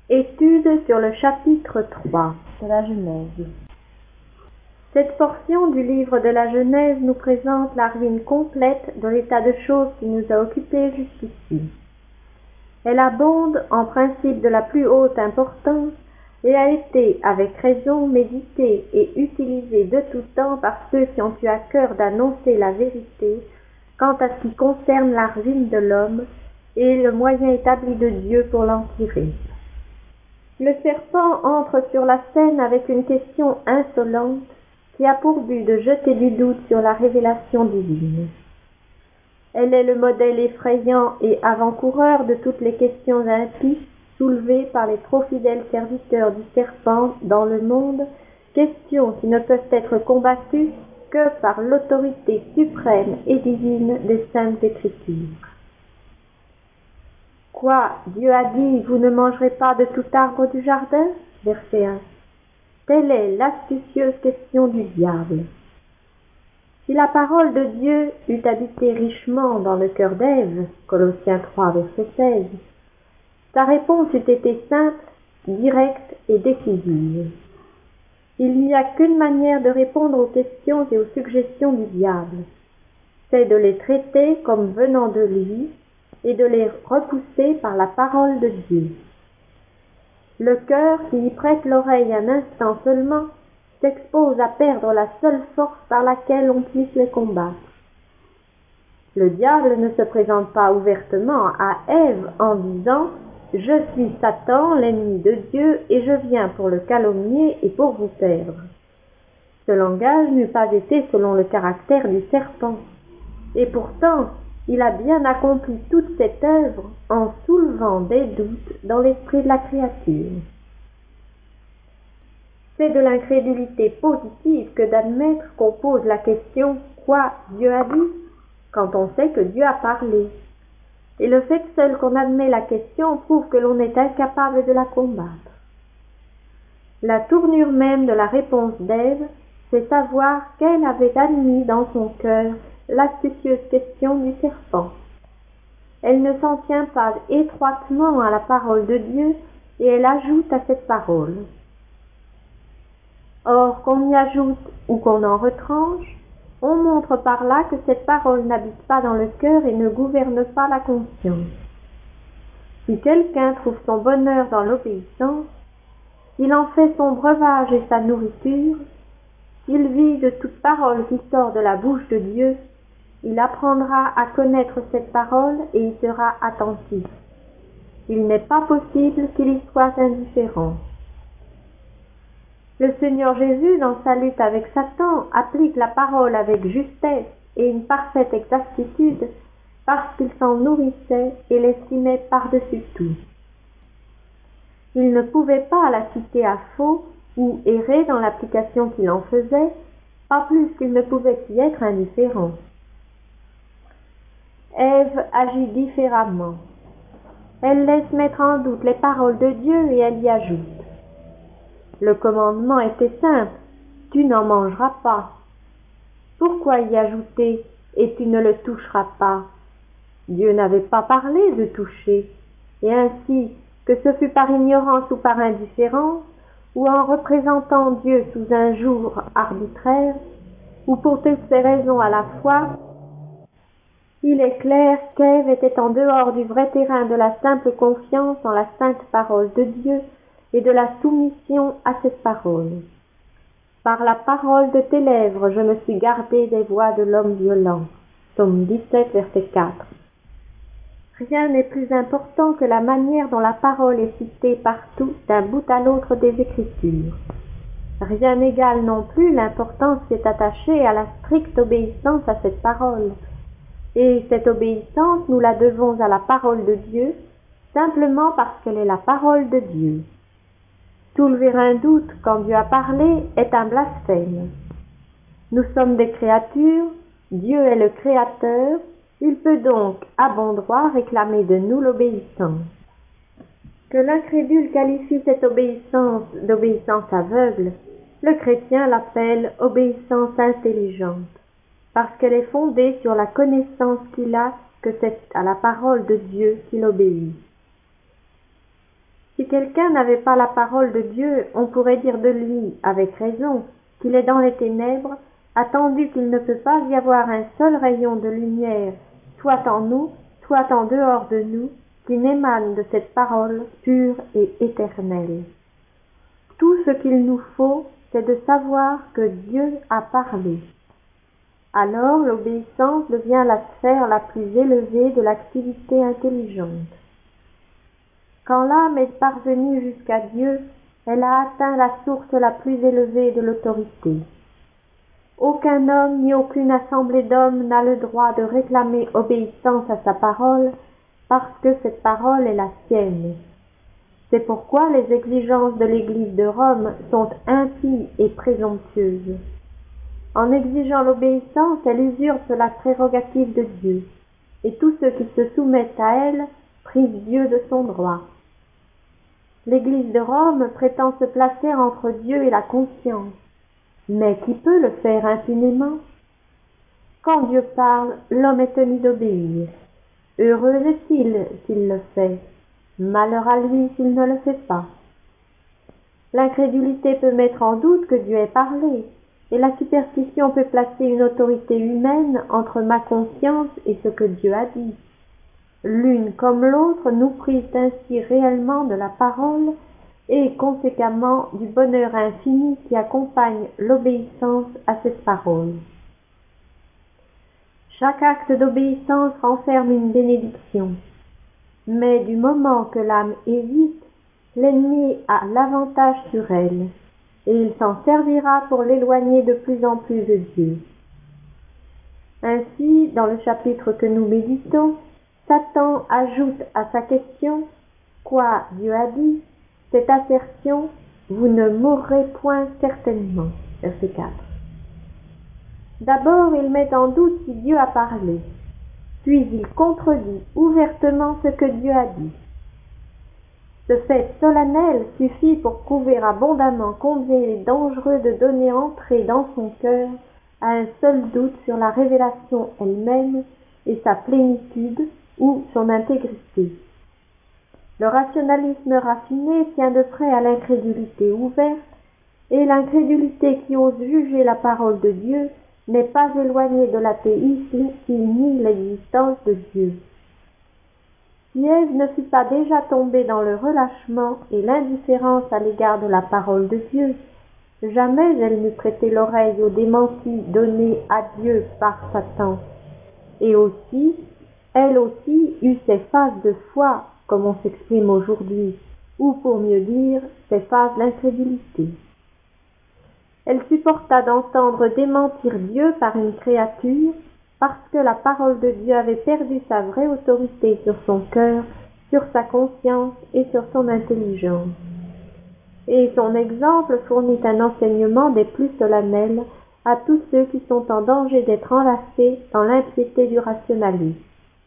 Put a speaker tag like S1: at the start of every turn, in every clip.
S1: Étude sur le chapitre 3 de la Genèse. Cette portion du livre de la Genèse nous présente la ruine complète de l'état de choses qui nous a occupés jusqu'ici. Elle abonde en principes de la plus haute importance et a été, avec raison, méditée et utilisée de tout temps par ceux qui ont eu à cœur d'annoncer la vérité quant à ce qui concerne la ruine de l'homme et le moyen établi de Dieu pour l'en tirer. Le serpent entre sur la scène avec une question insolente qui a pour but de jeter du doute sur la révélation divine. Elle est le modèle effrayant et avant-coureur de toutes les questions impies soulevées par les trop fidèles serviteurs du serpent dans le monde, questions qui ne peuvent être combattues que par l'autorité suprême et divine des Saintes Écritures. Quoi, Dieu a dit, vous ne mangerez pas de tout arbre du jardin? Verset 1. Telle est l'astucieuse question du diable. Si la parole de Dieu eût habité richement dans le cœur d'Ève, Colossiens 3, verset 16, sa réponse eût été simple, directe et décisive. Il n'y a qu'une manière de répondre aux questions et aux suggestions du diable, c'est de les traiter comme venant de lui, et de les repousser par la parole de Dieu. Le cœur qui y prête l'oreille un instant seulement s'expose à perdre la seule force par laquelle on puisse les combattre. Le diable ne se présente pas ouvertement à Ève en disant « Je suis Satan, l'ennemi de Dieu, et je viens pour le calomnier et pour vous perdre ». Ce langage n'eût pas été selon le caractère du serpent. Et pourtant, il a bien accompli toute cette œuvre en soulevant des doutes dans l'esprit de la créature. C'est de l'incrédulité positive que d'admettre qu'on pose la question « Quoi Dieu a dit ?» quand on sait que Dieu a parlé. Et le fait seul qu'on admet la question prouve que l'on est incapable de la combattre. La tournure même de la réponse d'Ève, c'est savoir qu'elle avait admis dans son cœur l'astucieuse question du serpent. Elle ne s'en tient pas étroitement à la parole de Dieu et elle ajoute à cette parole. Or, qu'on y ajoute ou qu'on en retranche, on montre par là que cette parole n'habite pas dans le cœur et ne gouverne pas la conscience. Si quelqu'un trouve son bonheur dans l'obéissance, s'il en fait son breuvage et sa nourriture, s'il vit de toute parole qui sort de la bouche de Dieu, il apprendra à connaître cette parole et y sera attentif. Il n'est pas possible qu'il y soit indifférent. Le Seigneur Jésus, dans sa lutte avec Satan, applique la parole avec justesse et une parfaite exactitude parce qu'il s'en nourrissait et l'estimait par-dessus tout. Il ne pouvait pas la citer à faux ou errer dans l'application qu'il en faisait, pas plus qu'il ne pouvait y être indifférent. Ève agit différemment. Elle laisse mettre en doute les paroles de Dieu et elle y ajoute. Le commandement était simple, tu n'en mangeras pas. Pourquoi y ajouter et tu ne le toucheras pas? Dieu n'avait pas parlé de toucher, et ainsi, que ce fût par ignorance ou par indifférence, ou en représentant Dieu sous un jour arbitraire, ou pour toutes ces raisons à la fois, il est clair qu'Ève était en dehors du vrai terrain de la simple confiance en la sainte parole de Dieu et de la soumission à cette parole. Par la parole de tes lèvres, je me suis gardé des voies de l'homme violent. Psaume 17, verset 4. Rien n'est plus important que la manière dont la parole est citée partout, d'un bout à l'autre des Écritures. Rien n'égale non plus l'importance qui est attachée à la stricte obéissance à cette parole. Et cette obéissance, nous la devons à la parole de Dieu, simplement parce qu'elle est la parole de Dieu. Soulever un doute quand Dieu a parlé est un blasphème. Nous sommes des créatures, Dieu est le Créateur, il peut donc, à bon droit, réclamer de nous l'obéissance. Que l'incrédule qualifie cette obéissance d'obéissance aveugle, le chrétien l'appelle obéissance intelligente, parce qu'elle est fondée sur la connaissance qu'il a que c'est à la parole de Dieu qu'il obéit. Si Si quelqu'un n'avait pas la parole de Dieu, on pourrait dire de lui, avec raison, qu'il est dans les ténèbres, attendu qu'il ne peut pas y avoir un seul rayon de lumière, soit en nous, soit en dehors de nous, qui n'émane de cette parole pure et éternelle. Tout ce qu'il nous faut, c'est de savoir que Dieu a parlé. Alors l'obéissance devient la sphère la plus élevée de l'activité intelligente. Quand l'âme est parvenue jusqu'à Dieu, elle a atteint la source la plus élevée de l'autorité. Aucun homme ni aucune assemblée d'hommes n'a le droit de réclamer obéissance à sa parole, parce que cette parole est la sienne. C'est pourquoi les exigences de l'Église de Rome sont impies et présomptueuses. En exigeant l'obéissance, elle usurpe la prérogative de Dieu, et tous ceux qui se soumettent à elle privent Dieu de son droit. L'Église de Rome prétend se placer entre Dieu et la conscience, mais qui peut le faire impunément? Quand Dieu parle, l'homme est tenu d'obéir. Heureux est-il s'il le fait, malheur à lui s'il ne le fait pas. L'incrédulité peut mettre en doute que Dieu ait parlé, et la superstition peut placer une autorité humaine entre ma conscience et ce que Dieu a dit. L'une comme l'autre nous privent ainsi réellement de la parole et conséquemment du bonheur infini qui accompagne l'obéissance à cette parole. Chaque acte d'obéissance renferme une bénédiction, mais du moment que l'âme hésite, l'ennemi a l'avantage sur elle, et il s'en servira pour l'éloigner de plus en plus de Dieu. Ainsi, dans le chapitre que nous méditons, Satan ajoute à sa question « Quoi Dieu a dit ?» cette assertion « Vous ne mourrez point certainement » verset 4. D'abord, il met en doute si Dieu a parlé, puis il contredit ouvertement ce que Dieu a dit. Ce fait solennel suffit pour prouver abondamment combien il est dangereux de donner entrée dans son cœur à un seul doute sur la révélation elle-même et sa plénitude ou son intégrité. Le rationalisme raffiné tient de près à l'incrédulité ouverte, et l'incrédulité qui ose juger la parole de Dieu n'est pas éloignée de l'athéisme qui nie l'existence de Dieu. Si Ève ne fut pas déjà tombée dans le relâchement et l'indifférence à l'égard de la parole de Dieu, jamais elle n'eût prêté l'oreille aux démentis donnés à Dieu par Satan, et aussi, elle aussi eut ses phases de foi, comme on s'exprime aujourd'hui, ou pour mieux dire, ses phases d'incrédulité. Elle supporta d'entendre démentir Dieu par une créature, parce que la parole de Dieu avait perdu sa vraie autorité sur son cœur, sur sa conscience et sur son intelligence. Et son exemple fournit un enseignement des plus solennels à tous ceux qui sont en danger d'être enlacés dans l'impiété du rationalisme.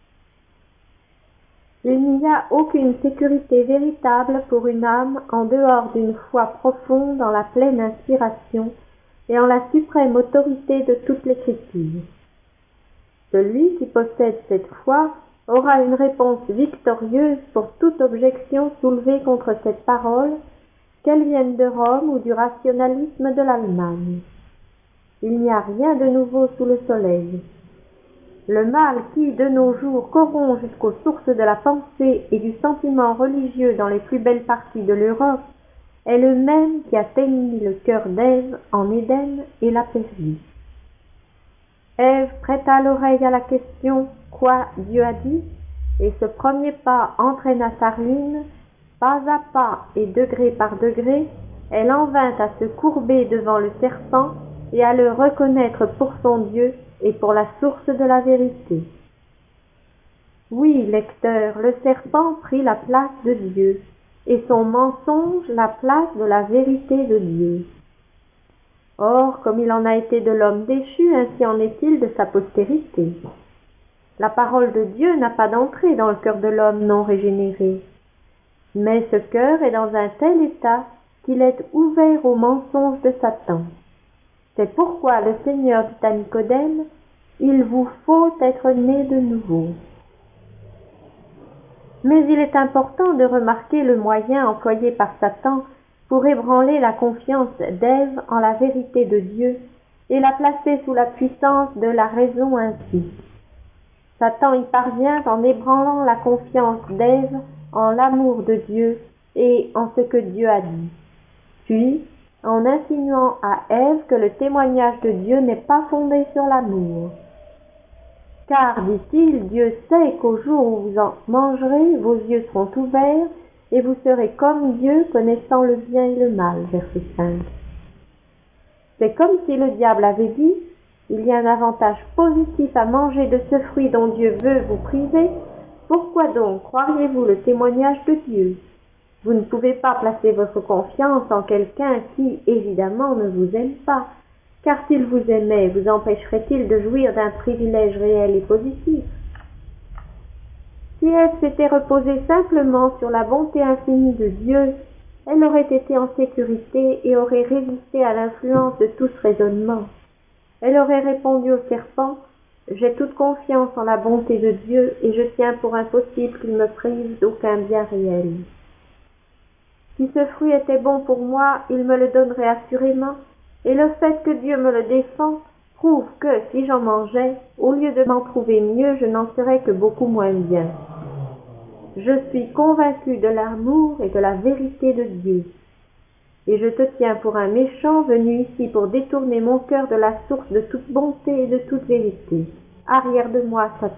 S1: Il n'y a aucune sécurité véritable pour une âme en dehors d'une foi profonde en la pleine inspiration et en la suprême autorité de toute l'Écriture. Celui qui possède cette foi aura une réponse victorieuse pour toute objection soulevée contre cette parole, qu'elle vienne de Rome ou du rationalisme de l'Allemagne. Il n'y a rien de nouveau sous le soleil. Le mal qui, de nos jours, corrompt jusqu'aux sources de la pensée et du sentiment religieux dans les plus belles parties de l'Europe, est le même qui atteignit le cœur d'Ève en Éden et l'a perdu. Ève prêta l'oreille à la question « Quoi Dieu a dit ?» et ce premier pas entraîna sa ruine. Pas à pas et degré par degré, elle en vint à se courber devant le serpent et à le reconnaître pour son Dieu et pour la source de la vérité. Oui, lecteur, le serpent prit la place de Dieu, et son mensonge la place de la vérité de Dieu. Or, comme il en a été de l'homme déchu, ainsi en est-il de sa postérité. La parole de Dieu n'a pas d'entrée dans le cœur de l'homme non régénéré, mais ce cœur est dans un tel état qu'il est ouvert aux mensonges de Satan. C'est pourquoi le Seigneur dit à Nicodème, « Il vous faut être né de nouveau. » Mais il est important de remarquer le moyen employé par Satan pour ébranler la confiance d'Ève en la vérité de Dieu et la placer sous la puissance de la raison ainsi. Satan y parvient en ébranlant la confiance d'Ève en l'amour de Dieu et en ce que Dieu a dit, puis en insinuant à Ève que le témoignage de Dieu n'est pas fondé sur l'amour. Car, dit-il, Dieu sait qu'au jour où vous en mangerez, vos yeux seront ouverts et vous serez comme Dieu, connaissant le bien et le mal. Verset 5. C'est comme si le diable avait dit, il y a un avantage positif à manger de ce fruit dont Dieu veut vous priver. Pourquoi donc croiriez-vous le témoignage de Dieu? Vous ne pouvez pas placer votre confiance en quelqu'un qui, évidemment, ne vous aime pas, car s'il vous aimait, vous empêcherait-il de jouir d'un privilège réel et positif? Si Ève s'était reposée simplement sur la bonté infinie de Dieu, elle aurait été en sécurité et aurait résisté à l'influence de tout ce raisonnement. Elle aurait répondu au serpent, « J'ai toute confiance en la bonté de Dieu et je tiens pour impossible qu'il me prive d'aucun bien réel. Si ce fruit était bon pour moi, il me le donnerait assurément, et le fait que Dieu me le défend prouve que, si j'en mangeais, au lieu de m'en trouver mieux, je n'en serais que beaucoup moins bien. Je suis convaincu de l'amour et de la vérité de Dieu, et je te tiens pour un méchant venu ici pour détourner mon cœur de la source de toute bonté et de toute vérité. Arrière de moi, Satan. »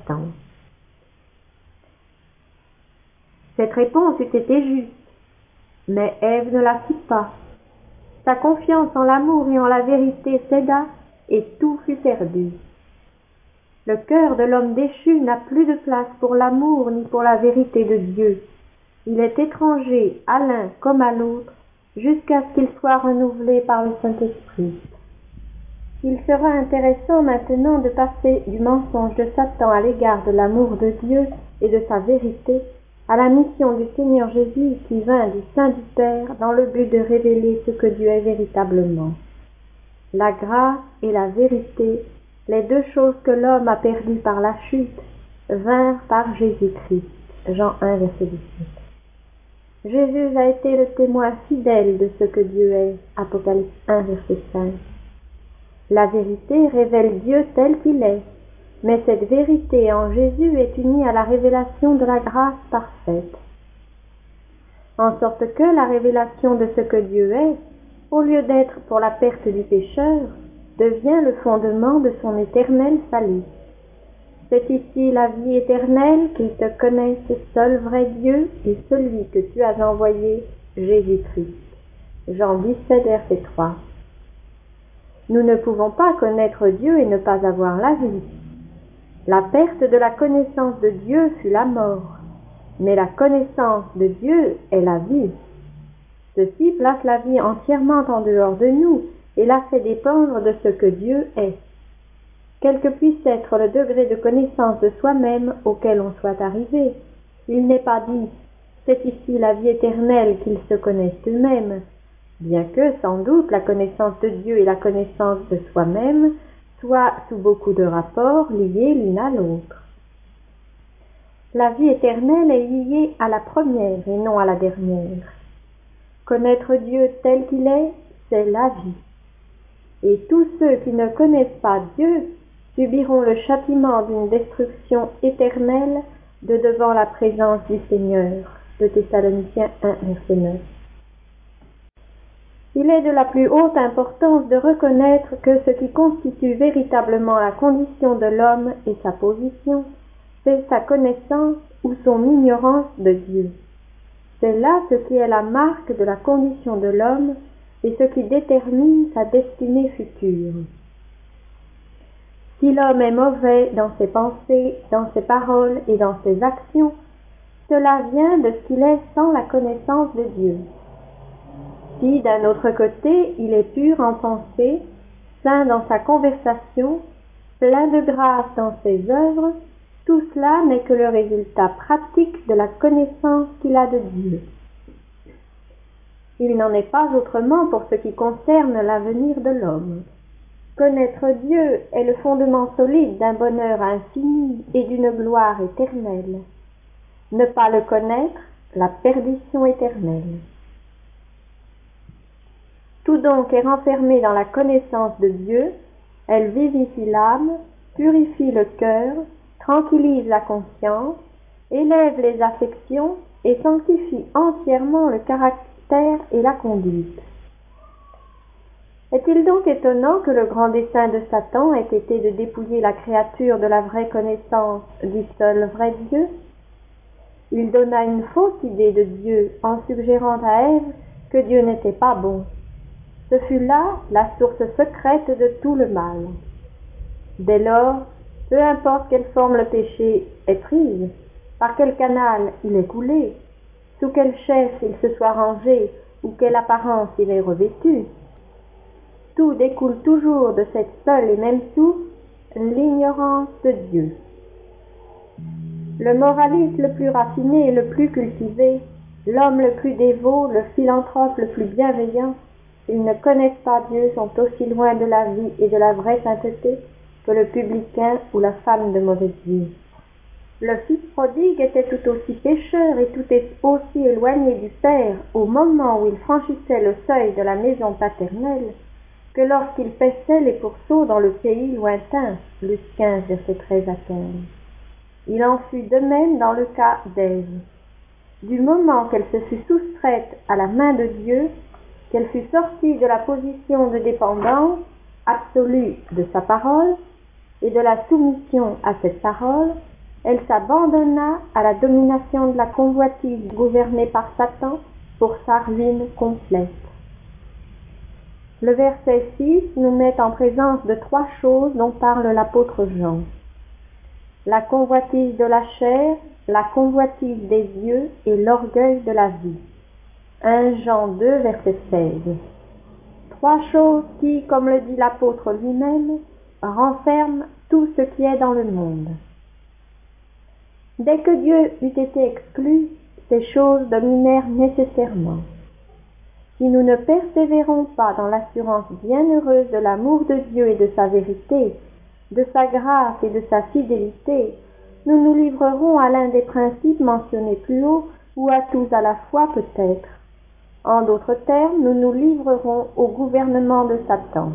S1: Cette réponse eût été juste, mais Ève ne la fit pas. Sa confiance en l'amour et en la vérité céda, et tout fut perdu. Le cœur de l'homme déchu n'a plus de place pour l'amour ni pour la vérité de Dieu. Il est étranger à l'un comme à l'autre, jusqu'à ce qu'il soit renouvelé par le Saint-Esprit. Il sera intéressant maintenant de passer du mensonge de Satan à l'égard de l'amour de Dieu et de sa vérité à la mission du Seigneur Jésus qui vint du sein du Père dans le but de révéler ce que Dieu est véritablement. La grâce et la vérité, les deux choses que l'homme a perdues par la chute, vinrent par Jésus-Christ. Jean 1, verset 17. Jésus a été le témoin fidèle de ce que Dieu est. Apocalypse 1, verset 5. La vérité révèle Dieu tel qu'il est, mais cette vérité en Jésus est unie à la révélation de la grâce parfaite. En sorte que la révélation de ce que Dieu est, au lieu d'être pour la perte du pécheur, devient le fondement de son éternel salut. C'est ici la vie éternelle, qu'ils te connaissent seul vrai Dieu et celui que tu as envoyé, Jésus-Christ. Jean 17, verset 3. Nous ne pouvons pas connaître Dieu et ne pas avoir la vie. La perte de la connaissance de Dieu fut la mort, mais la connaissance de Dieu est la vie. Ceci place la vie entièrement en dehors de nous et la fait dépendre de ce que Dieu est. Quel que puisse être le degré de connaissance de soi-même auquel on soit arrivé, il n'est pas dit « c'est ici la vie éternelle qu'ils se connaissent eux-mêmes », bien que, sans doute, la connaissance de Dieu et la connaissance de soi-même soient, sous beaucoup de rapports, liées l'une à l'autre. La vie éternelle est liée à la première et non à la dernière. Connaître Dieu tel qu'il est, c'est la vie. Et tous ceux qui ne connaissent pas Dieu subiront le châtiment d'une destruction éternelle de devant la présence du Seigneur. De Thessaloniciens 1, verset 9. Il est de la plus haute importance de reconnaître que ce qui constitue véritablement la condition de l'homme et sa position, c'est sa connaissance ou son ignorance de Dieu. C'est là ce qui est la marque de la condition de l'homme et ce qui détermine sa destinée future. Si l'homme est mauvais dans ses pensées, dans ses paroles et dans ses actions, cela vient de ce qu'il est sans la connaissance de Dieu. Si, d'un autre côté, il est pur en pensée, saint dans sa conversation, plein de grâce dans ses œuvres, tout cela n'est que le résultat pratique de la connaissance qu'il a de Dieu. Il n'en est pas autrement pour ce qui concerne l'avenir de l'homme. Connaître Dieu est le fondement solide d'un bonheur infini et d'une gloire éternelle. Ne pas le connaître, la perdition éternelle. Tout donc est renfermé dans la connaissance de Dieu. Elle vivifie l'âme, purifie le cœur, tranquillise la conscience, élève les affections et sanctifie entièrement le caractère et la conduite. Est-il donc étonnant que le grand dessein de Satan ait été de dépouiller la créature de la vraie connaissance du seul vrai Dieu? Il donna une fausse idée de Dieu en suggérant à Ève que Dieu n'était pas bon. Ce fut là la source secrète de tout le mal. Dès lors, peu importe quelle forme le péché ait prise, par quel canal il est coulé, sous quel chef il se soit rangé ou quelle apparence il est revêtu, tout découle toujours de cette seule et même source, l'ignorance de Dieu. Le moraliste le plus raffiné et le plus cultivé, l'homme le plus dévot, le philanthrope le plus bienveillant, s'ils ne connaissent pas Dieu, sont aussi loin de la vie et de la vraie sainteté que le publicain ou la femme de mauvaise vie. Le fils prodigue était tout aussi pécheur et tout aussi éloigné du Père au moment où il franchissait le seuil de la maison paternelle que lorsqu'il paissait les pourceaux dans le pays lointain. Luc 15, verset 13 à 15. Il en fut de même dans le cas d'Ève. Du moment qu'elle se fut soustraite à la main de Dieu, qu'elle fut sortie de la position de dépendance absolue de sa parole et de la soumission à cette parole, elle s'abandonna à la domination de la convoitise gouvernée par Satan pour sa ruine complète. Le verset 6 nous met en présence de 3 choses dont parle l'apôtre Jean. La convoitise de la chair, la convoitise des yeux et l'orgueil de la vie. 1 Jean 2, verset 16. 3 choses qui, comme le dit l'apôtre lui-même, renferment tout ce qui est dans le monde. Dès que Dieu eut été exclu, ces choses dominèrent nécessairement. Si nous ne persévérons pas dans l'assurance bienheureuse de l'amour de Dieu et de sa vérité, de sa grâce et de sa fidélité, nous nous livrerons à l'un des principes mentionnés plus haut ou à tous à la fois peut-être. En d'autres termes, nous nous livrerons au gouvernement de Satan.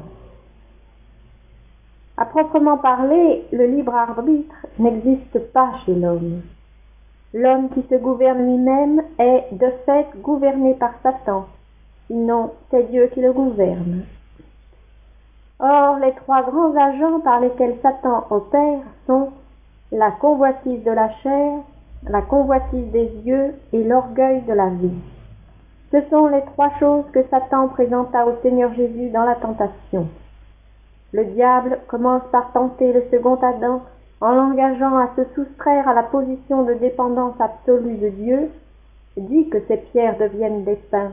S1: À proprement parler, le libre arbitre n'existe pas chez l'homme. L'homme qui se gouverne lui-même est de fait gouverné par Satan, sinon c'est Dieu qui le gouverne. Or, les 3 grands agents par lesquels Satan opère sont la convoitise de la chair, la convoitise des yeux et l'orgueil de la vie. Ce sont les 3 choses que Satan présenta au Seigneur Jésus dans la tentation. Le diable commence par tenter le second Adam en l'engageant à se soustraire à la position de dépendance absolue de Dieu, dit que ces pierres deviennent des pains.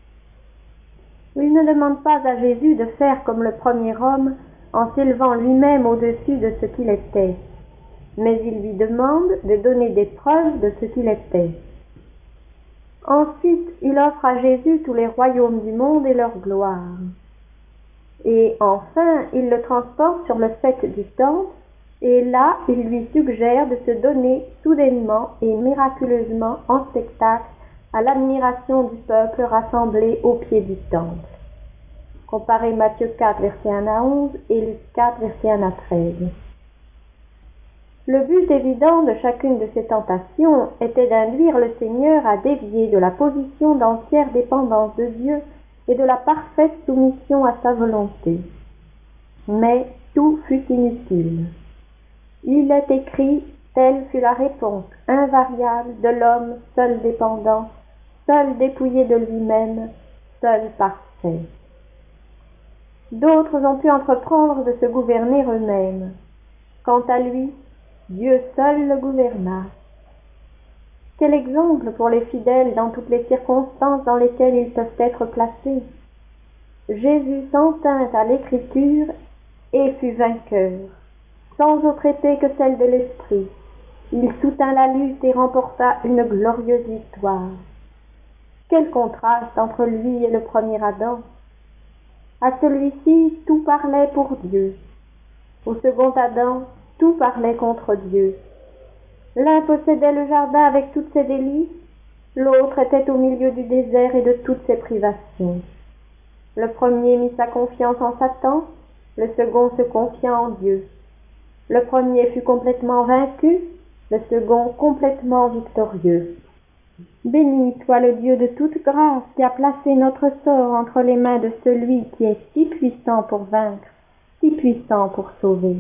S1: Il ne demande pas à Jésus de faire comme le premier homme en s'élevant lui-même au-dessus de ce qu'il était, mais il lui demande de donner des preuves de ce qu'il était. Ensuite, il offre à Jésus tous les royaumes du monde et leur gloire. Et enfin, il le transporte sur le faîte du temple, et là, il lui suggère de se donner soudainement et miraculeusement en spectacle à l'admiration du peuple rassemblé au pied du temple. Comparez Matthieu 4, verset 1 à 11 et Luc 4, verset 1 à 13. Le but évident de chacune de ces tentations était d'induire le Seigneur à dévier de la position d'entière dépendance de Dieu et de la parfaite soumission à sa volonté. Mais tout fut inutile. Il est écrit, telle fut la réponse invariable de l'homme seul dépendant, seul dépouillé de lui-même, seul parfait. D'autres ont pu entreprendre de se gouverner eux-mêmes. Quant à lui, Dieu seul le gouverna. Quel exemple pour les fidèles dans toutes les circonstances dans lesquelles ils peuvent être placés. Jésus s'en tint à l'Écriture et fut vainqueur. Sans autre épée que celle de l'Esprit, il soutint la lutte et remporta une glorieuse victoire. Quel contraste entre lui et le premier Adam! À celui-ci, tout parlait pour Dieu. Au second Adam, tout parlait contre Dieu. L'un possédait le jardin avec toutes ses délices, l'autre était au milieu du désert et de toutes ses privations. Le premier mit sa confiance en Satan, le second se confia en Dieu. Le premier fut complètement vaincu, le second complètement victorieux. Béni soit le Dieu de toute grâce qui a placé notre sort entre les mains de celui qui est si puissant pour vaincre, si puissant pour sauver.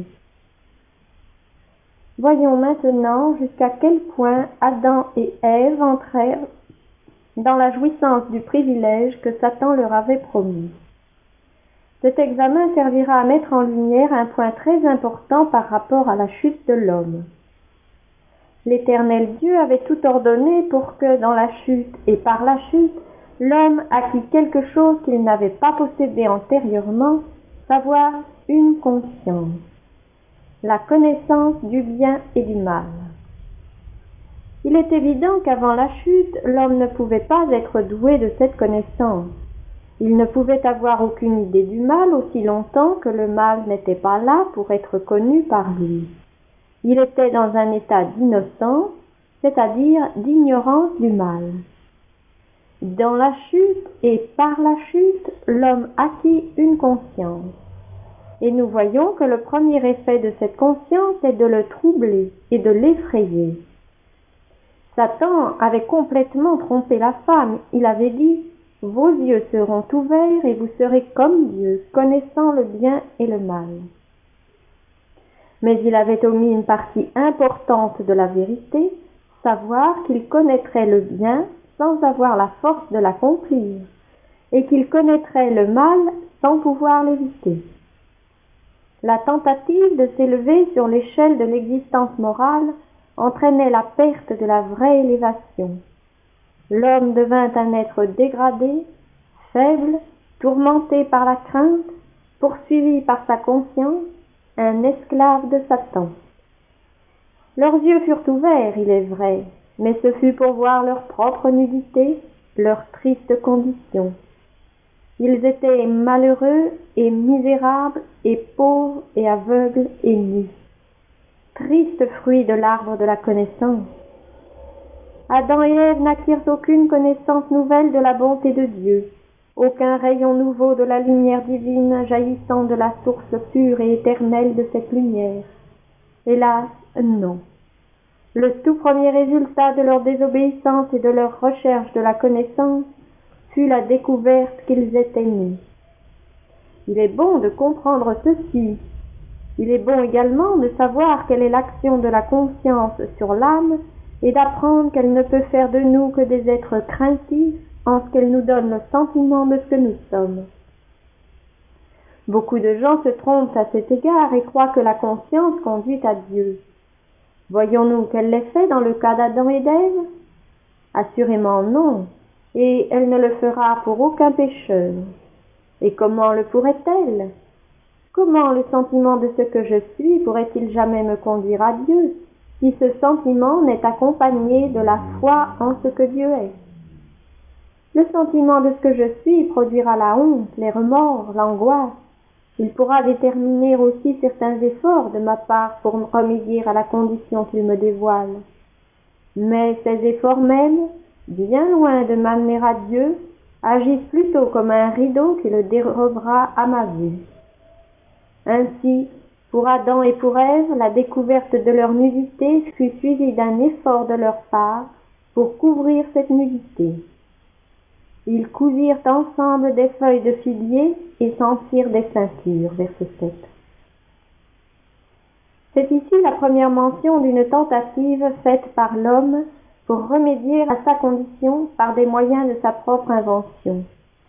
S1: Voyons maintenant jusqu'à quel point Adam et Ève entrèrent dans la jouissance du privilège que Satan leur avait promis. Cet examen servira à mettre en lumière un point très important par rapport à la chute de l'homme. L'Éternel Dieu avait tout ordonné pour que, dans la chute et par la chute, l'homme acquît quelque chose qu'il n'avait pas possédé antérieurement, savoir une conscience, la connaissance du bien et du mal. Il est évident qu'avant la chute, l'homme ne pouvait pas être doué de cette connaissance. Il ne pouvait avoir aucune idée du mal aussi longtemps que le mal n'était pas là pour être connu par lui. Il était dans un état d'innocence, c'est-à-dire d'ignorance du mal. Dans la chute et par la chute, l'homme acquit une conscience. Et nous voyons que le premier effet de cette conscience est de le troubler et de l'effrayer. Satan avait complètement trompé la femme. Il avait dit « Vos yeux seront ouverts et vous serez comme Dieu, connaissant le bien et le mal. » Mais il avait omis une partie importante de la vérité, savoir qu'il connaîtrait le bien sans avoir la force de l'accomplir, et qu'il connaîtrait le mal sans pouvoir l'éviter. La tentative de s'élever sur l'échelle de l'existence morale entraînait la perte de la vraie élévation. L'homme devint un être dégradé, faible, tourmenté par la crainte, poursuivi par sa conscience, un esclave de Satan. Leurs yeux furent ouverts, il est vrai, mais ce fut pour voir leur propre nudité, leur triste condition. Ils étaient malheureux et misérables et pauvres et aveugles et nus. Triste fruit de l'arbre de la connaissance. Adam et Ève n'acquirent aucune connaissance nouvelle de la bonté de Dieu, aucun rayon nouveau de la lumière divine jaillissant de la source pure et éternelle de cette lumière. Hélas, non. Le tout premier résultat de leur désobéissance et de leur recherche de la connaissance fut la découverte qu'ils étaient nus. Il est bon de comprendre ceci. Il est bon également de savoir quelle est l'action de la conscience sur l'âme et d'apprendre qu'elle ne peut faire de nous que des êtres craintifs en ce qu'elle nous donne le sentiment de ce que nous sommes. Beaucoup de gens se trompent à cet égard et croient que la conscience conduit à Dieu. Voyons-nous quel l'effet dans le cas d'Adam et d'Ève? Assurément non, et elle ne le fera pour aucun pécheur. Et comment le pourrait-elle? Comment le sentiment de ce que je suis pourrait-il jamais me conduire à Dieu, si ce sentiment n'est accompagné de la foi en ce que Dieu est? Le sentiment de ce que je suis produira la honte, les remords, l'angoisse. Il pourra déterminer aussi certains efforts de ma part pour remédier à la condition qu'il me dévoile. Mais ces efforts mêmes, bien loin de m'amener à Dieu, agissent plutôt comme un rideau qui le dérobera à ma vue. Ainsi, pour Adam et pour Ève, la découverte de leur nudité fut suivie d'un effort de leur part pour couvrir cette nudité. Ils cousirent ensemble des feuilles de figuier et s'enfirent des ceintures. Verset 7. C'est ici la première mention d'une tentative faite par l'homme pour remédier à sa condition par des moyens de sa propre invention.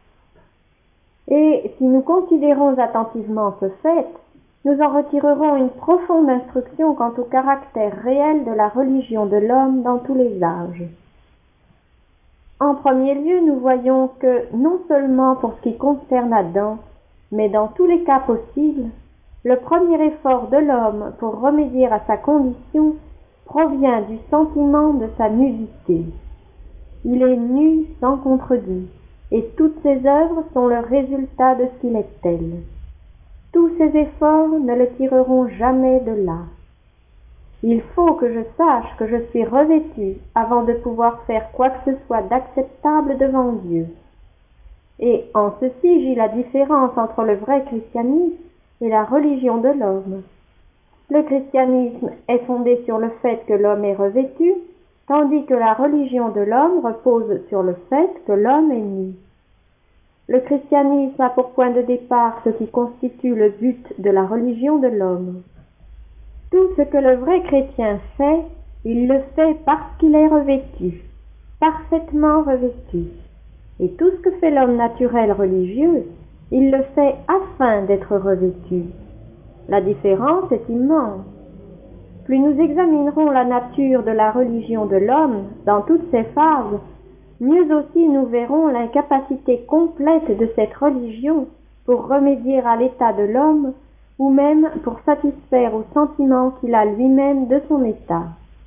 S1: Et si nous considérons attentivement ce fait, nous en retirerons une profonde instruction quant au caractère réel de la religion de l'homme dans tous les âges. En premier lieu, nous voyons que, non seulement pour ce qui concerne Adam, mais dans tous les cas possibles, le premier effort de l'homme pour remédier à sa condition provient du sentiment de sa nudité. Il est nu sans contredit, et toutes ses œuvres sont le résultat de ce qu'il est tel. Tous ses efforts ne le tireront jamais de là. Il faut que je sache que je suis revêtu avant de pouvoir faire quoi que ce soit d'acceptable devant Dieu. Et en ceci gît la différence entre le vrai christianisme et la religion de l'homme. Le christianisme est fondé sur le fait que l'homme est revêtu, tandis que la religion de l'homme repose sur le fait que l'homme est nu. Le christianisme a pour point de départ ce qui constitue le but de la religion de l'homme. Tout ce que le vrai chrétien fait, il le fait parce qu'il est revêtu, parfaitement revêtu. Et tout ce que fait l'homme naturel religieux, il le fait afin d'être revêtu. La différence est immense. Plus nous examinerons la nature de la religion de l'homme dans toutes ses phases, mieux aussi nous verrons l'incapacité complète de cette religion pour remédier à l'état de l'homme ou même pour satisfaire aux sentiments qu'il a lui-même de son état.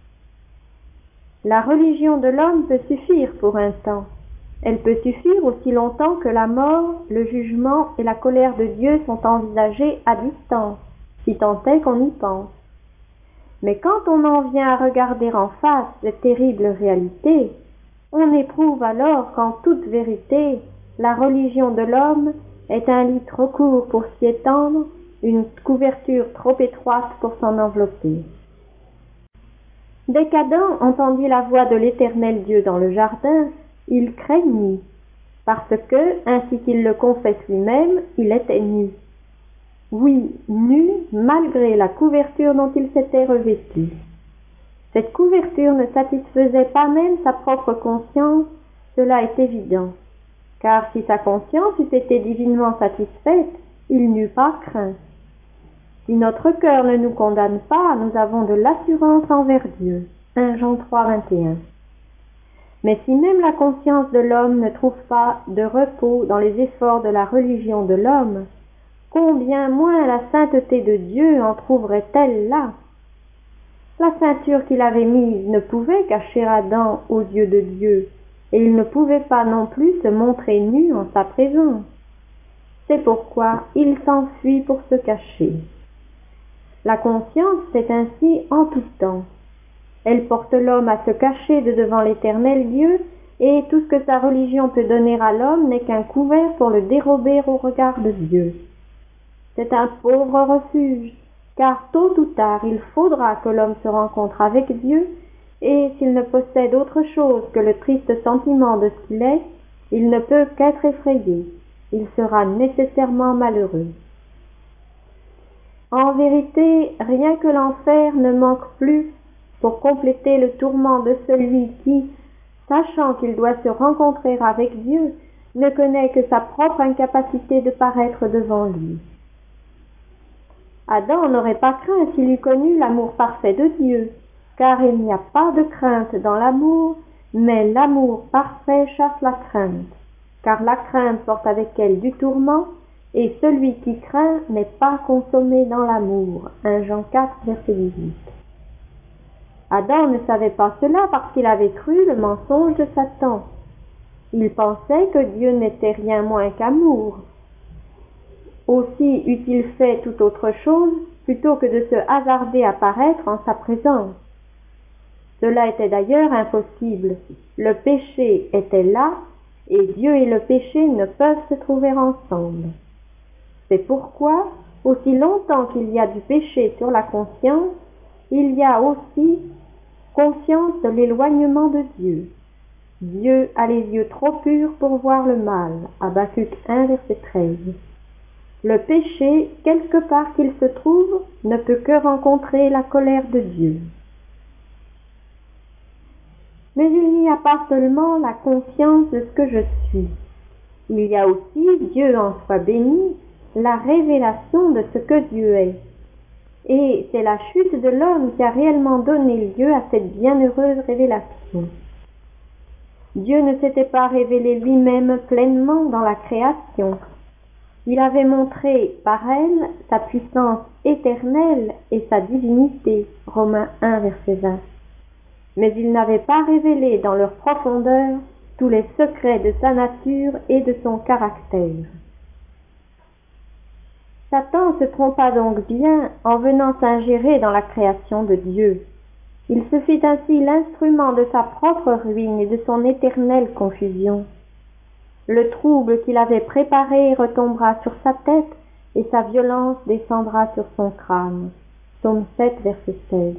S1: La religion de l'homme peut suffire pour un temps. Elle peut suffire aussi longtemps que la mort, le jugement et la colère de Dieu sont envisagés à distance, si tant est qu'on y pense. Mais quand on en vient à regarder en face cette terrible réalité, on éprouve alors qu'en toute vérité, la religion de l'homme est un lit trop court pour s'y étendre, une couverture trop étroite pour s'en envelopper. Dès qu'Adam entendit la voix de l'Éternel Dieu dans le jardin, il craignit, parce que, ainsi qu'il le confesse lui-même, il était nu. Oui, nu, malgré la couverture dont il s'était revêtu. Cette couverture ne satisfaisait pas même sa propre conscience, cela est évident, car si sa conscience eût été divinement satisfaite, il n'eût pas craint. Si notre cœur ne nous condamne pas, nous avons de l'assurance envers Dieu. 1 Jean 3, 21. Mais si même la conscience de l'homme ne trouve pas de repos dans les efforts de la religion de l'homme, combien moins la sainteté de Dieu en trouverait-elle là? La ceinture qu'il avait mise ne pouvait cacher Adam aux yeux de Dieu, et il ne pouvait pas non plus se montrer nu en sa présence. C'est pourquoi il s'enfuit pour se cacher. La conscience fait ainsi en tout temps. Elle porte l'homme à se cacher de devant l'Éternel Dieu, et tout ce que sa religion peut donner à l'homme n'est qu'un couvert pour le dérober au regard de Dieu. C'est un pauvre refuge, car tôt ou tard il faudra que l'homme se rencontre avec Dieu, et s'il ne possède autre chose que le triste sentiment de ce qu'il est, il ne peut qu'être effrayé, il sera nécessairement malheureux. En vérité, rien que l'enfer ne manque plus pour compléter le tourment de celui qui, sachant qu'il doit se rencontrer avec Dieu, ne connaît que sa propre incapacité de paraître devant lui. Adam n'aurait pas craint s'il eût connu l'amour parfait de Dieu, car il n'y a pas de crainte dans l'amour, mais l'amour parfait chasse la crainte, car la crainte porte avec elle du tourment, et celui qui craint n'est pas consommé dans l'amour. 1 Jean 4, verset 18. Adam ne savait pas cela parce qu'il avait cru le mensonge de Satan. Il pensait que Dieu n'était rien moins qu'amour. Aussi eût-il fait toute autre chose plutôt que de se hasarder à paraître en sa présence. Cela était d'ailleurs impossible. Le péché était là, et Dieu et le péché ne peuvent se trouver ensemble. C'est pourquoi, aussi longtemps qu'il y a du péché sur la conscience, il y a aussi conscience de l'éloignement de Dieu. Dieu a les yeux trop purs pour voir le mal. Habacuc 1, verset 13. Le péché, quelque part qu'il se trouve, ne peut que rencontrer la colère de Dieu. Mais il n'y a pas seulement la conscience de ce que je suis. Il y a aussi, Dieu en soit béni, la révélation de ce que Dieu est. Et c'est la chute de l'homme qui a réellement donné lieu à cette bienheureuse révélation. Dieu ne s'était pas révélé lui-même pleinement dans la création. Il avait montré par elle sa puissance éternelle et sa divinité. Romains 1, verset 20. Mais il n'avait pas révélé dans leur profondeur tous les secrets de sa nature et de son caractère. Satan se trompa donc bien en venant s'ingérer dans la création de Dieu. Il se fit ainsi l'instrument de sa propre ruine et de son éternelle confusion. Le trouble qu'il avait préparé retombera sur sa tête et sa violence descendra sur son crâne. Psaume 7, verset 16.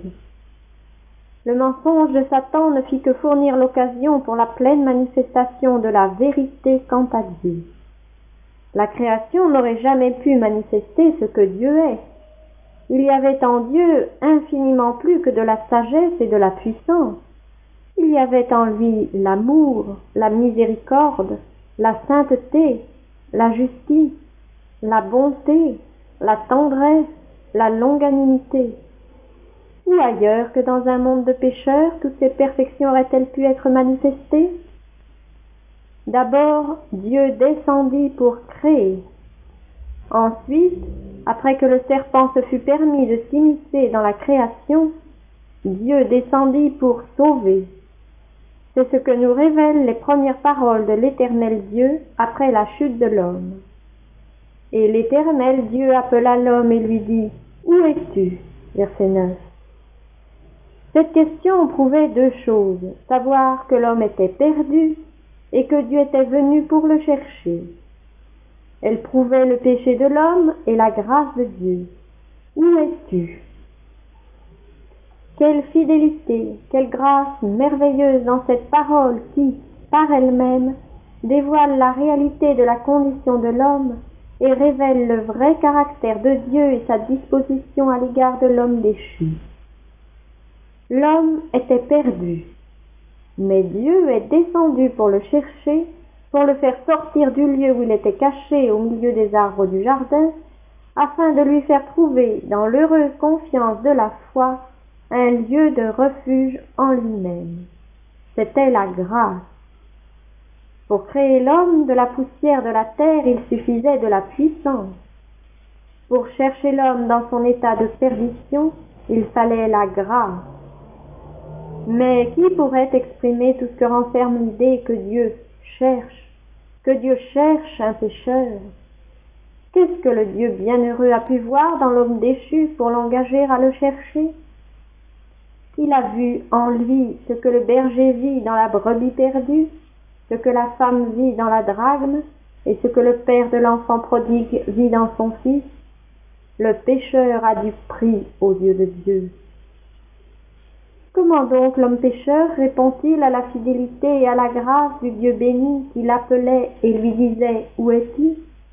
S1: Le mensonge de Satan ne fit que fournir l'occasion pour la pleine manifestation de la vérité quant à Dieu. La création n'aurait jamais pu manifester ce que Dieu est. Il y avait en Dieu infiniment plus que de la sagesse et de la puissance. Il y avait en lui l'amour, la miséricorde, la sainteté, la justice, la bonté, la tendresse, la longanimité. Où ailleurs que dans un monde de pécheurs, toutes ces perfections auraient-elles pu être manifestées? D'abord, Dieu descendit pour créer. Ensuite, après que le serpent se fut permis de s'immiscer dans la création, Dieu descendit pour sauver. C'est ce que nous révèlent les premières paroles de l'Éternel Dieu après la chute de l'homme. Et l'Éternel Dieu appela l'homme et lui dit: « Où es-tu » Verset 9. Cette question prouvait deux choses, savoir que l'homme était perdu et que Dieu était venu pour le chercher. Elle prouvait le péché de l'homme et la grâce de Dieu. Où es-tu? Quelle fidélité, quelle grâce merveilleuse dans cette parole qui, par elle-même, dévoile la réalité de la condition de l'homme et révèle le vrai caractère de Dieu et sa disposition à l'égard de l'homme déchu. L'homme était perdu, mais Dieu est descendu pour le chercher, pour le faire sortir du lieu où il était caché au milieu des arbres du jardin, afin de lui faire trouver, dans l'heureuse confiance de la foi, un lieu de refuge en lui-même. C'était la grâce. Pour créer l'homme de la poussière de la terre, il suffisait de la puissance. Pour chercher l'homme dans son état de perdition, il fallait la grâce. Mais qui pourrait exprimer tout ce que renferme l'idée que Dieu cherche un pécheur? Qu'est-ce que le Dieu bienheureux a pu voir dans l'homme déchu pour l'engager à le chercher? Il a vu en lui ce que le berger vit dans la brebis perdue, ce que la femme vit dans la drachme, et ce que le père de l'enfant prodigue vit dans son fils. Le pécheur a du prix aux yeux de Dieu. Comment donc l'homme pécheur répond-il à la fidélité et à la grâce du Dieu béni qui l'appelait et lui disait « Où es-tu »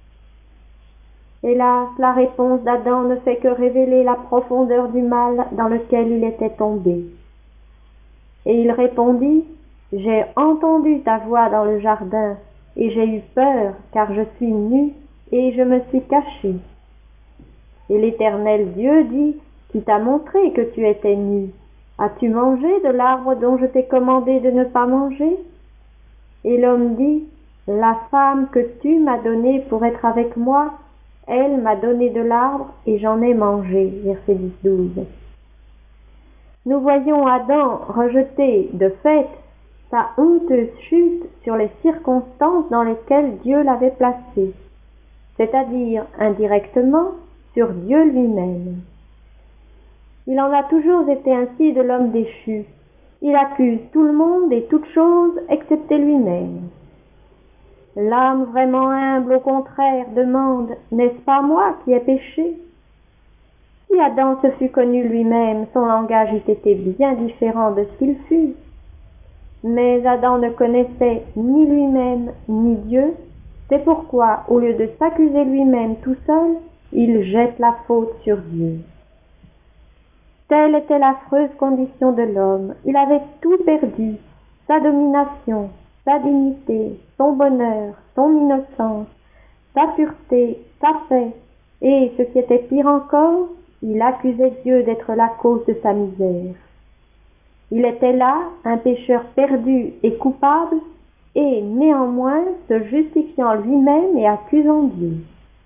S1: Hélas, la réponse d'Adam ne fait que révéler la profondeur du mal dans lequel il était tombé. Et il répondit: « J'ai entendu ta voix dans le jardin, et j'ai eu peur, car je suis nu, et je me suis caché. » Et l'Éternel Dieu dit: « Qui t'a montré que tu étais nu? As-tu mangé de l'arbre dont je t'ai commandé de ne pas manger ?» Et l'homme dit: « La femme que tu m'as donnée pour être avec moi, elle m'a donné de l'arbre et j'en ai mangé. » Verset 10-12. Nous voyons Adam rejeter de fait sa honteuse chute sur les circonstances dans lesquelles Dieu l'avait placé, c'est-à-dire indirectement sur Dieu lui-même. Il en a toujours été ainsi de l'homme déchu. Il accuse tout le monde et toutes choses excepté lui-même. L'âme vraiment humble, au contraire, demande: « N'est-ce pas moi qui ai péché ?» Si Adam se fût connu lui-même, son langage eût été bien différent de ce qu'il fut. Mais Adam ne connaissait ni lui-même ni Dieu, c'est pourquoi, au lieu de s'accuser lui-même tout seul, il jette la faute sur Dieu. Telle était l'affreuse condition de l'homme. Il avait tout perdu, sa domination, sa dignité, son bonheur, son innocence, sa pureté, sa paix, et, ce qui était pire encore, il accusait Dieu d'être la cause de sa misère. Il était là, un pécheur perdu et coupable, et néanmoins se justifiant lui-même et accusant Dieu.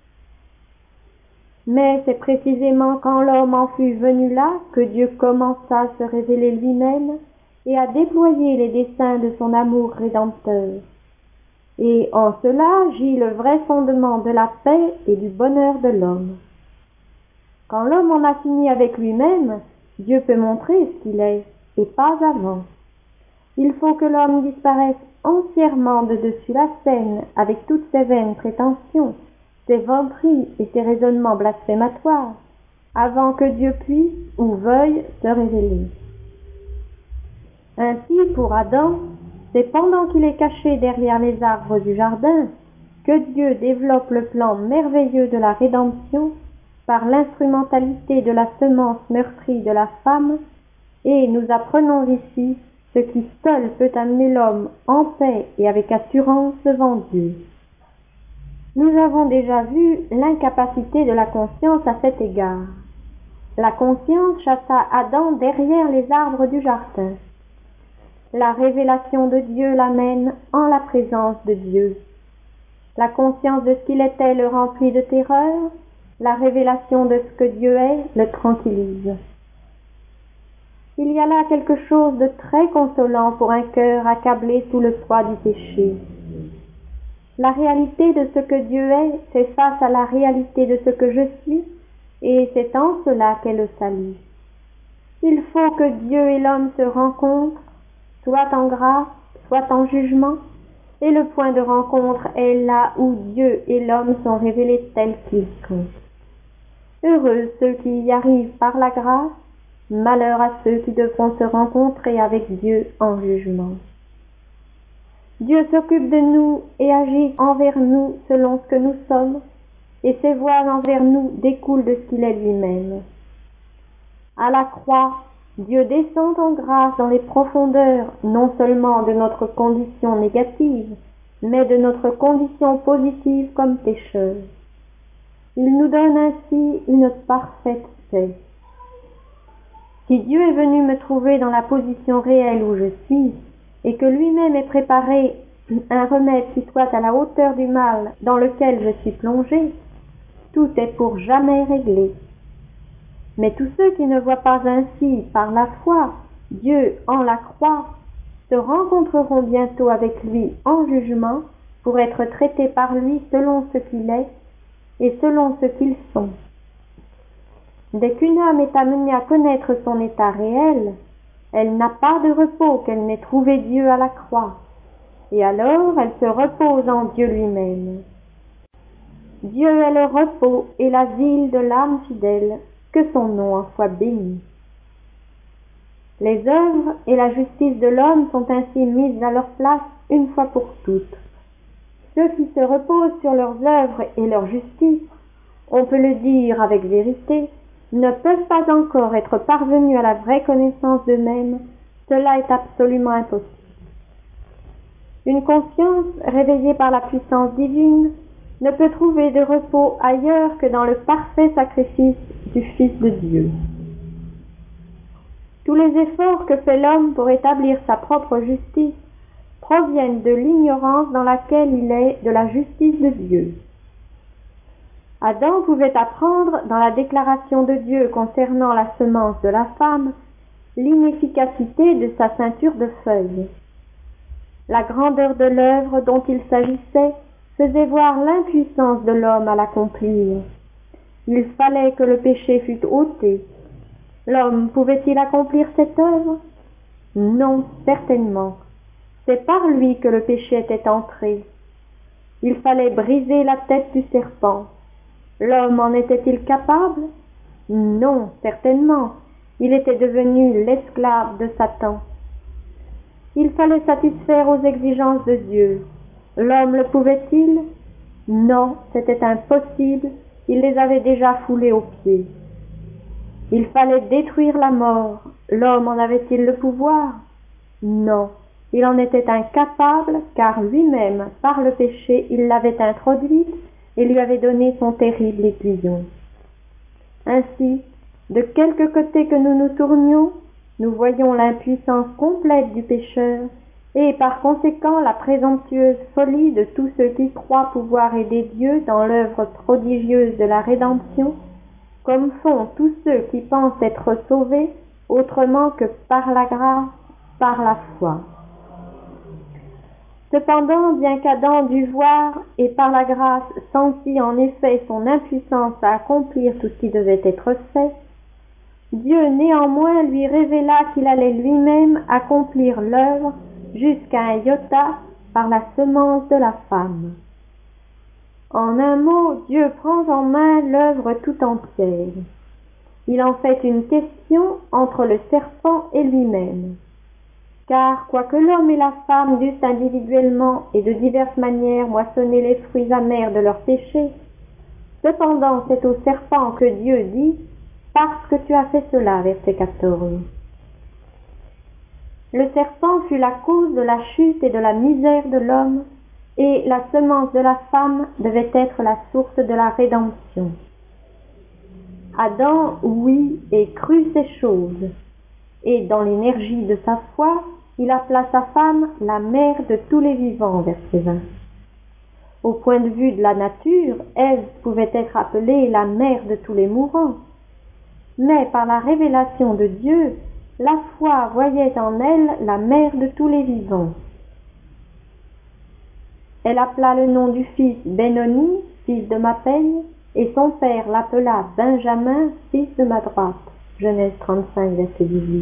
S1: Mais c'est précisément quand l'homme en fut venu là que Dieu commença à se révéler lui-même et à déployer les desseins de son amour rédempteur. Et en cela gît le vrai fondement de la paix et du bonheur de l'homme. Quand l'homme en a fini avec lui-même, Dieu peut montrer ce qu'il est, et pas avant. Il faut que l'homme disparaisse entièrement de dessus la scène, avec toutes ses vaines prétentions, ses vanteries et ses raisonnements blasphématoires, avant que Dieu puisse ou veuille se révéler. Ainsi, pour Adam, c'est pendant qu'il est caché derrière les arbres du jardin que Dieu développe le plan merveilleux de la rédemption par l'instrumentalité de la semence meurtrie de la femme, et nous apprenons ici ce qui seul peut amener l'homme en paix et avec assurance devant Dieu. Nous avons déjà vu l'incapacité de la conscience à cet égard. La conscience chassa Adam derrière les arbres du jardin. La révélation de Dieu l'amène en la présence de Dieu. La conscience de ce qu'il était le remplit de terreur, la révélation de ce que Dieu est le tranquillise. Il y a là quelque chose de très consolant pour un cœur accablé sous le poids du péché. La réalité de ce que Dieu est fait face à la réalité de ce que je suis, et c'est en cela qu'est le salut. Il faut que Dieu et l'homme se rencontrent, soit en grâce, soit en jugement, et le point de rencontre est là où Dieu et l'homme sont révélés tels qu'ils sont. Heureux ceux qui y arrivent par la grâce, malheur à ceux qui devront se rencontrer avec Dieu en jugement. Dieu s'occupe de nous et agit envers nous selon ce que nous sommes, et ses voies envers nous découlent de ce qu'il est lui-même. À la croix, Dieu descend en grâce dans les profondeurs non seulement de notre condition négative, mais de notre condition positive comme pécheurs. Il nous donne ainsi une parfaite paix. Si Dieu est venu me trouver dans la position réelle où je suis, et que lui-même ait préparé un remède qui soit à la hauteur du mal dans lequel je suis plongé, tout est pour jamais réglé. Mais tous ceux qui ne voient pas ainsi par la foi Dieu en la croix se rencontreront bientôt avec lui en jugement pour être traités par lui selon ce qu'il est et selon ce qu'ils sont. Dès qu'une âme est amenée à connaître son état réel, elle n'a pas de repos qu'elle n'ait trouvé Dieu à la croix, et alors elle se repose en Dieu lui-même. Dieu est le repos et l'asile de l'âme fidèle, que son nom en soit béni. Les œuvres et la justice de l'homme sont ainsi mises à leur place une fois pour toutes. Ceux qui se reposent sur leurs œuvres et leur justice, on peut le dire avec vérité, ne peuvent pas encore être parvenus à la vraie connaissance d'eux-mêmes, cela est absolument impossible. Une conscience réveillée par la puissance divine ne peut trouver de repos ailleurs que dans le parfait sacrifice du Fils de Dieu. Tous les efforts que fait l'homme pour établir sa propre justice proviennent de l'ignorance dans laquelle il est de la justice de Dieu. Adam pouvait apprendre dans la déclaration de Dieu concernant la semence de la femme l'inefficacité de sa ceinture de feuilles. La grandeur de l'œuvre dont il s'agissait faisait voir l'impuissance de l'homme à l'accomplir. Il fallait que le péché fût ôté. L'homme pouvait-il accomplir cette œuvre? Non, certainement. C'est par lui que le péché était entré. Il fallait briser la tête du serpent. L'homme en était-il capable? Non, certainement. Il était devenu l'esclave de Satan. Il fallait satisfaire aux exigences de Dieu. L'homme le pouvait-il? Non, c'était impossible. Il les avait déjà foulés aux pieds. Il fallait détruire la mort. L'homme en avait-il le pouvoir? Non, il en était incapable, car lui-même, par le péché, il l'avait introduite et lui avait donné son terrible épuisement. Ainsi, de quelque côté que nous nous tournions, nous voyons l'impuissance complète du pécheur et par conséquent la présomptueuse folie de tous ceux qui croient pouvoir aider Dieu dans l'œuvre prodigieuse de la rédemption, comme font tous ceux qui pensent être sauvés autrement que par la grâce, par la foi. Cependant, bien qu'Adam dût voir et par la grâce sentit en effet son impuissance à accomplir tout ce qui devait être fait, Dieu néanmoins lui révéla qu'il allait lui-même accomplir l'œuvre jusqu'à un iota par la semence de la femme. En un mot, Dieu prend en main l'œuvre tout entière. Il en fait une question entre le serpent et lui-même. Car, quoique l'homme et la femme dussent individuellement et de diverses manières moissonner les fruits amers de leurs péchés, cependant c'est au serpent que Dieu dit « Parce que tu as fait cela » verset 14. Le serpent fut la cause de la chute et de la misère de l'homme, et la semence de la femme devait être la source de la rédemption. Adam ouït et crut ces choses, et dans l'énergie de sa foi, il appela sa femme la mère de tous les vivants, verset 20. Au point de vue de la nature, Ève pouvait être appelée la mère de tous les mourants, mais par la révélation de Dieu, la foi voyait en elle la mère de tous les vivants. Elle appela le nom du fils Benoni, fils de ma peine, et son père l'appela Benjamin, fils de ma droite. Genèse 35, verset 18.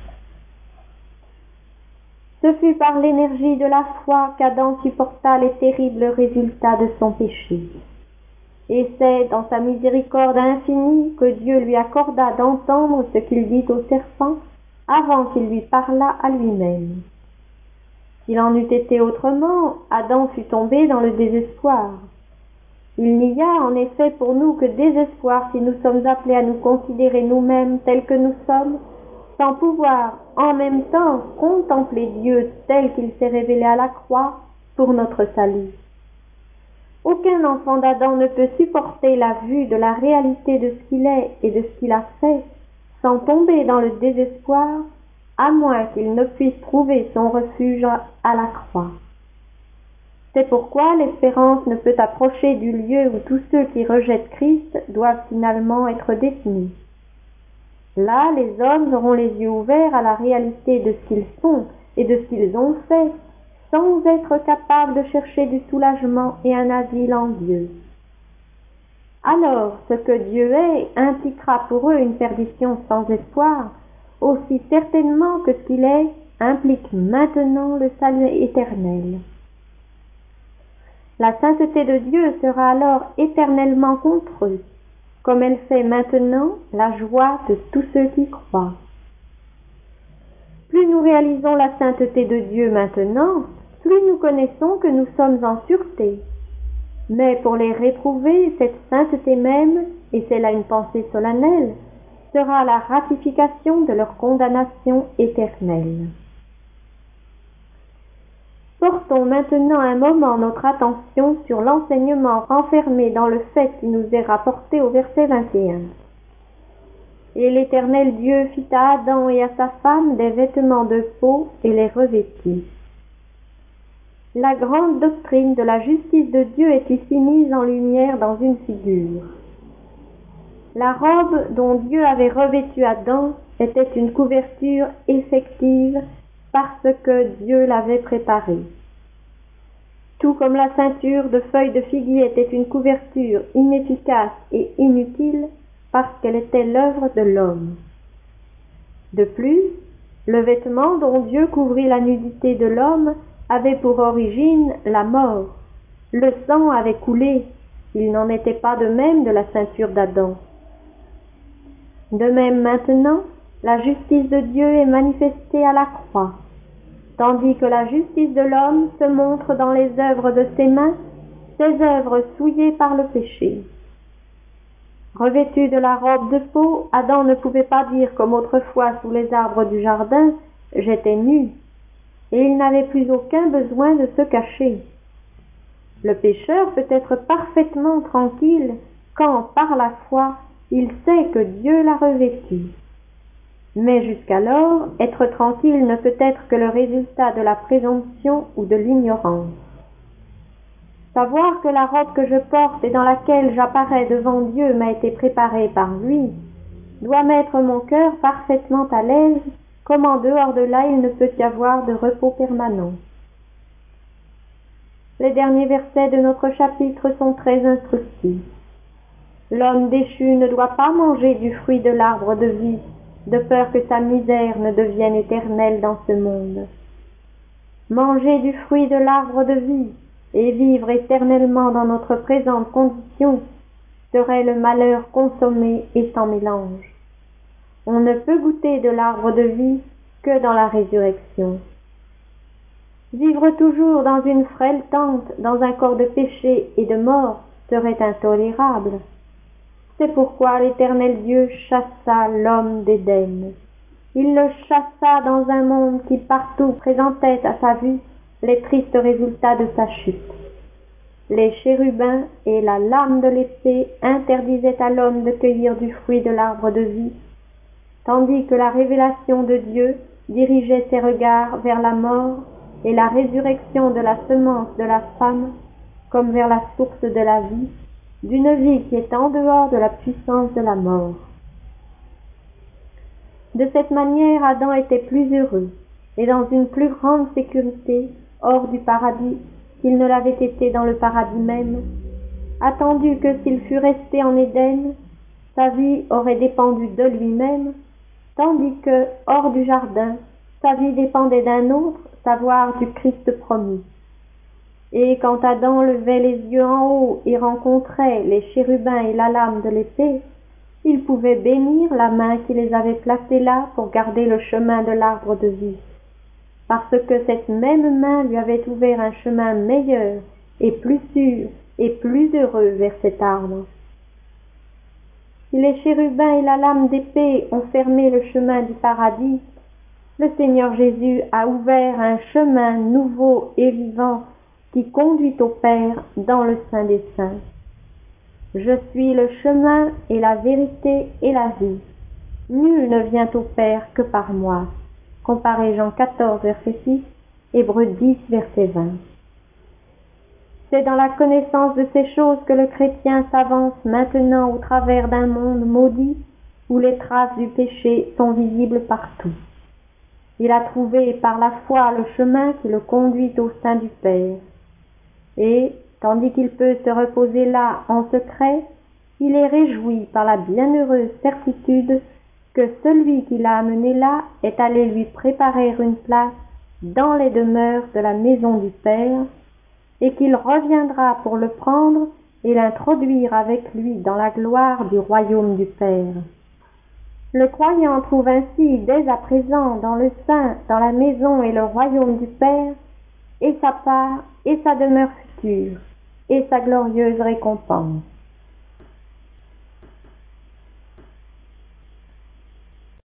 S1: Ce fut par l'énergie de la foi qu'Adam supporta les terribles résultats de son péché. Et c'est dans sa miséricorde infinie que Dieu lui accorda d'entendre ce qu'il dit au serpent avant qu'il lui parlât à lui-même. S'il en eût été autrement, Adam fût tombé dans le désespoir. Il n'y a en effet pour nous que désespoir si nous sommes appelés à nous considérer nous-mêmes tels que nous sommes, sans pouvoir en même temps contempler Dieu tel qu'il s'est révélé à la croix pour notre salut. Aucun enfant d'Adam ne peut supporter la vue de la réalité de ce qu'il est et de ce qu'il a fait sans tomber dans le désespoir, à moins qu'il ne puisse trouver son refuge à la croix. C'est pourquoi l'espérance ne peut approcher du lieu où tous ceux qui rejettent Christ doivent finalement être détenus. Là, les hommes auront les yeux ouverts à la réalité de ce qu'ils sont et de ce qu'ils ont fait, sans être capables de chercher du soulagement et un asile en Dieu. Alors, ce que Dieu est impliquera pour eux une perdition sans espoir, aussi certainement que ce qu'il est implique maintenant le salut éternel. La sainteté de Dieu sera alors éternellement contre eux, comme elle fait maintenant la joie de tous ceux qui croient. Plus nous réalisons la sainteté de Dieu maintenant, plus nous connaissons que nous sommes en sûreté. Mais pour les réprouver, cette sainteté même, et c'est là une pensée solennelle, sera la ratification de leur condamnation éternelle. Portons maintenant un moment notre attention sur l'enseignement renfermé dans le fait qui nous est rapporté au verset 21. Et l'Éternel Dieu fit à Adam et à sa femme des vêtements de peau et les revêtit. La grande doctrine de la justice de Dieu est ici mise en lumière dans une figure. La robe dont Dieu avait revêtu Adam était une couverture effective parce que Dieu l'avait préparée. Tout comme la ceinture de feuilles de figuier était une couverture inefficace et inutile parce qu'elle était l'œuvre de l'homme. De plus, le vêtement dont Dieu couvrit la nudité de l'homme avait pour origine la mort. Le sang avait coulé. Il n'en était pas de même de la ceinture d'Adam. De même maintenant, la justice de Dieu est manifestée à la croix, tandis que la justice de l'homme se montre dans les œuvres de ses mains, ses œuvres souillées par le péché. Revêtu de la robe de peau, Adam ne pouvait pas dire comme autrefois sous les arbres du jardin « j'étais nu », et il n'avait plus aucun besoin de se cacher. Le pécheur peut être parfaitement tranquille quand, par la foi, il sait que Dieu l'a revêtu. Mais jusqu'alors, être tranquille ne peut être que le résultat de la présomption ou de l'ignorance. Savoir que la robe que je porte et dans laquelle j'apparais devant Dieu m'a été préparée par lui, doit mettre mon cœur parfaitement à l'aise, comme en dehors de là il ne peut y avoir de repos permanent. Les derniers versets de notre chapitre sont très instructifs. L'homme déchu ne doit pas manger du fruit de l'arbre de vie, de peur que sa misère ne devienne éternelle dans ce monde. Manger du fruit de l'arbre de vie et vivre éternellement dans notre présente condition serait le malheur consommé et sans mélange. On ne peut goûter de l'arbre de vie que dans la résurrection. Vivre toujours dans une frêle tente, dans un corps de péché et de mort, serait intolérable. C'est pourquoi l'Éternel Dieu chassa l'homme d'Éden. Il le chassa dans un monde qui partout présentait à sa vue les tristes résultats de sa chute. Les chérubins et la lame de l'épée interdisaient à l'homme de cueillir du fruit de l'arbre de vie, tandis que la révélation de Dieu dirigeait ses regards vers la mort et la résurrection de la semence de la femme comme vers la source de la vie, d'une vie qui est en dehors de la puissance de la mort. De cette manière, Adam était plus heureux et dans une plus grande sécurité hors du paradis qu'il ne l'avait été dans le paradis même, attendu que s'il fût resté en Éden, sa vie aurait dépendu de lui-même, tandis que, hors du jardin, sa vie dépendait d'un autre, savoir du Christ promis. Et quand Adam levait les yeux en haut et rencontrait les chérubins et la lame de l'épée, il pouvait bénir la main qui les avait placés là pour garder le chemin de l'arbre de vie, parce que cette même main lui avait ouvert un chemin meilleur et plus sûr et plus heureux vers cet arbre. Si les chérubins et la lame d'épée ont fermé le chemin du paradis, le Seigneur Jésus a ouvert un chemin nouveau et vivant qui conduit au Père dans le Saint des Saints. Je suis le chemin et la vérité et la vie. Nul ne vient au Père que par moi. Comparez Jean 14, verset 6, Hébreux 10, verset 20. C'est dans la connaissance de ces choses que le chrétien s'avance maintenant au travers d'un monde maudit où les traces du péché sont visibles partout. Il a trouvé par la foi le chemin qui le conduit au sein du Père. Et, tandis qu'il peut se reposer là en secret, il est réjoui par la bienheureuse certitude que celui qui l'a amené là est allé lui préparer une place dans les demeures de la maison du Père, et qu'il reviendra pour le prendre et l'introduire avec lui dans la gloire du royaume du Père. Le croyant trouve ainsi dès à présent dans le sein, dans la maison et le royaume du Père, et sa part et sa demeure future, et sa glorieuse récompense.